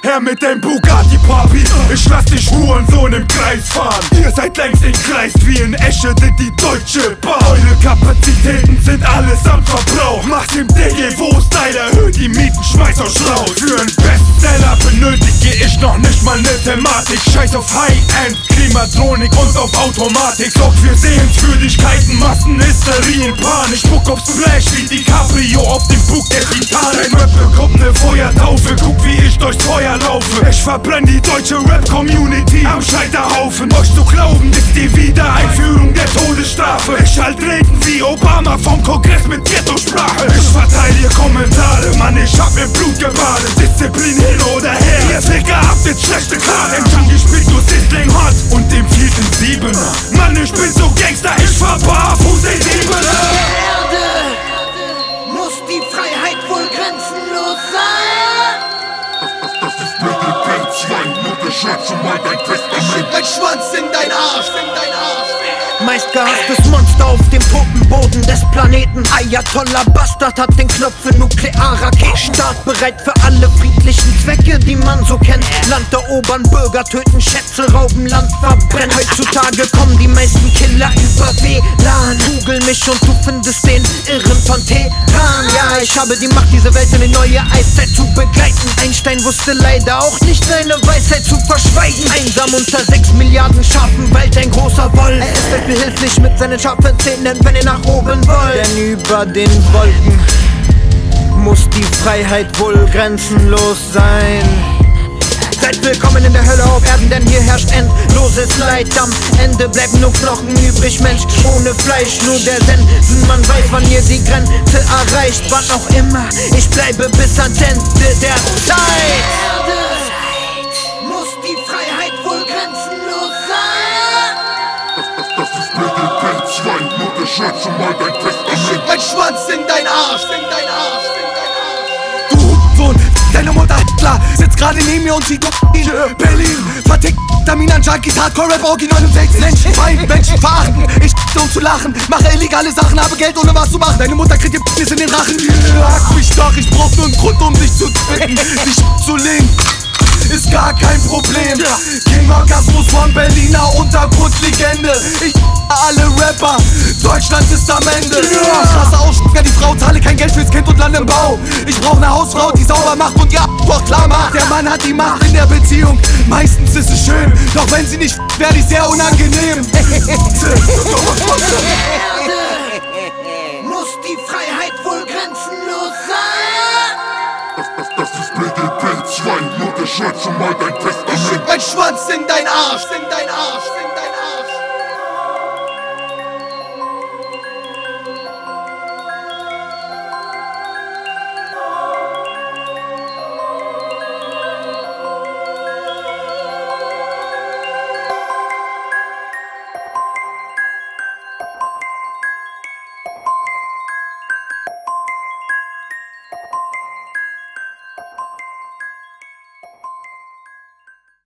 her mit dem Bugatti, Papi. Ich lass dich Hurensohn im Kreis fahren. Ihr seid längst entgleist wie in Esche, denn die Deutsche Bahn. Eure Kapazitäten sind allesamt verbraucht. Mach dem DGVO-Style, erhöht die Mieten, schmeiß euch raus. Für einen Bestseller benötige ich noch nicht mal ne Thematik. Scheiß auf High-End, Klimatronik und auf Automatik. Sorg für Sehenswürdigkeiten, Massenhysterie, Panik. Spuck aufs Flash wie DiCaprio auf dem Bug der Titanic. Dein Rap bekommt ne Feuertaufe, guck wie ich durchs Feuer laufe. Ich verbrenn die deutsche Rap-Community am Scheiterhaufen. Euch zu glauben ist die Wiedereinführung der Todesstrafe. Ich halt reden wie Obama vom Kongress mit Ghetto-Sprache. Ich verteile Kommentare, Mann, ich hab im Blut gebadet. Disziplin hin oder her, ihr Ficker habt jetzt schlechte Karten. Im Jungle spielt nur Sizzling Hot und dem vierten Siebener. Mann, ich bin so Gangster, ich fahr barfuß den Siebener. Muss die Freiheit wohl grenzenlos sein? Das ist Mittelfeld 2, nur geschätze mal dein Testament. Mein Schwanz in dein Arsch, in dein Arsch. Meist gehasstes Monster auf dem Puppenboden des Planeten. Ayatollah Bastard hat den Knopf für Nuklearraketen. Startbereit für alle friedlichen Zwecke, die man so kennt. Land erobern, Bürger töten, Schätze rauben, Land verbrennen. Heutzutage kommen die meisten Killer über WLAN. Google mich und du findest den Irren von Teheran. Ja, ich habe die Macht, diese Welt in eine neue Eiszeit zu begleiten. Einstein wusste leider auch nicht, seine Weisheit zu verschweigen. Einsam unter 6 Milliarden Schafen weilt ein großer Wolf. Er ist behilflich mit seinen scharfen Zähnen, wenn ihr nach oben wollt. Denn über den Wolken muss die Freiheit wohl grenzenlos sein. Seid willkommen in der Hölle auf Erden, denn hier herrscht endloses Leid. Am Ende bleiben nur Knochen übrig, Mensch ohne Fleisch, nur der Sensen. Man weiß, wann ihr die Grenze erreicht, wann auch immer. Ich bleibe bis ans Ende der Zeit. Muss die Freiheit wohl grenzenlos sein? Das ist Mittelfeld 2, nur geschätze mal dein Testament. Mein Schwanz in dein Arsch, in dein Arsch, in dein Arsch. Du Sohn, deine Mutter Hitler sitzt gerade neben mir und sieht Berlin. Vertickt Vitamin Junkies, Hardcore-Rap, Orgi 69. Menschen feind, Menschen verachten. Ich um zu lachen, mache illegale Sachen, habe Geld ohne was zu machen. Deine Mutter kriegt ihr in den Rachen. Hack mich doch, ich brauch nur einen Grund, um dich zu töten. Dich zu legen ist gar kein Problem. King Orgasmus von Berliner Untergrundlegende. Ich alle Rapper, Deutschland ist am Ende. Straße Aussticker, die Frau zahle kein Geld fürs Kind und lande im Bau. Ich brauch ne Hausfrau, die sauber macht und ja, doch klar macht. Der Mann hat die Macht in der Beziehung, meistens ist es schön. Doch wenn sie nicht werde ich sehr unangenehm. Muss die Freiheit wohl grenzenlos sein? Das ist Mittelfeld 2, nur geschätze mal dein Testament. Mein Schwanz in dein Arsch, in dein Arsch, in dein Arsch.